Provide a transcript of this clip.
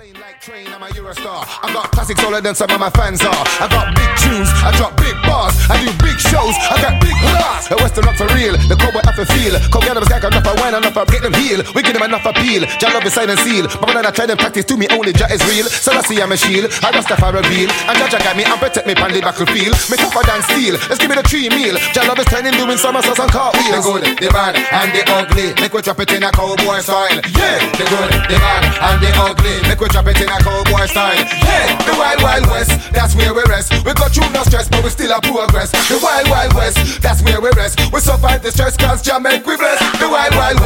Like train, I'm a Eurostar. I got classic solar than some of my fans are. I got big tunes, I drop big bars. I do big shows, I got big bars. The Western rock for real, the cowboy have to feel. Come get them skank enough, I wine enough, I get them heal. We give them enough appeal. Jah love is sign and seal. But when I try them practice to me, only Jah is real. So I see I'm a shield, I Rastafari reveal. And Jah got me and protect me on the battlefield. Me tougher than steel, let's give me the 3 meal. Jah love is turning, doing somersaults and cartwheels. The good, the bad, and the ugly. Make we drop it in a cowboy style. Yeah, the good, the bad, and the ugly. Make we drop it in a cowboy style. Yeah, the wild, wild west, that's where we rest. We got through no stress, but we still a progress. The wild, wild west, that's where we rest. We survive the stress, cause Jah make we bless. The wild, wild